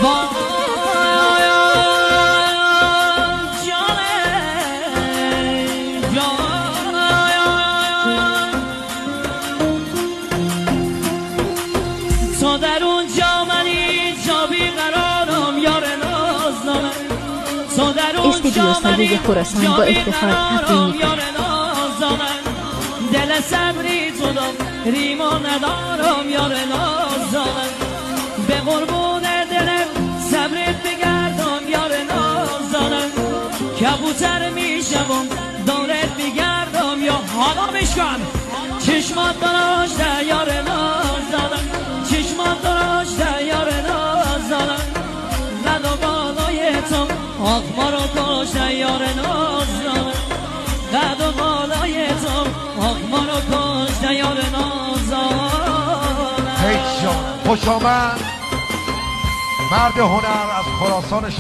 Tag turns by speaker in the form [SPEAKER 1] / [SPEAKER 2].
[SPEAKER 1] تو در اونجا منی جا بیقرارم یار نازدارم تو در
[SPEAKER 2] استودیو صدای خراسان با افتخار تقدیم
[SPEAKER 1] یار نازدارم دل صبری تو دم ریمو ندارم یار نازدارم به قربون دلم صبرت بگردم یار نازدارم کبوتر میشم دورت بگردم یا حالا بشکن چشمات داشته یار نازدارم چشمات داشته یار نازدارم قد و بالای تو آخ ما رو کشته یار نازدارم قد و بالای تو آخ ما رو کشته یار نازدارم.
[SPEAKER 3] هی جان خوش آمد مرد هنر از خراسان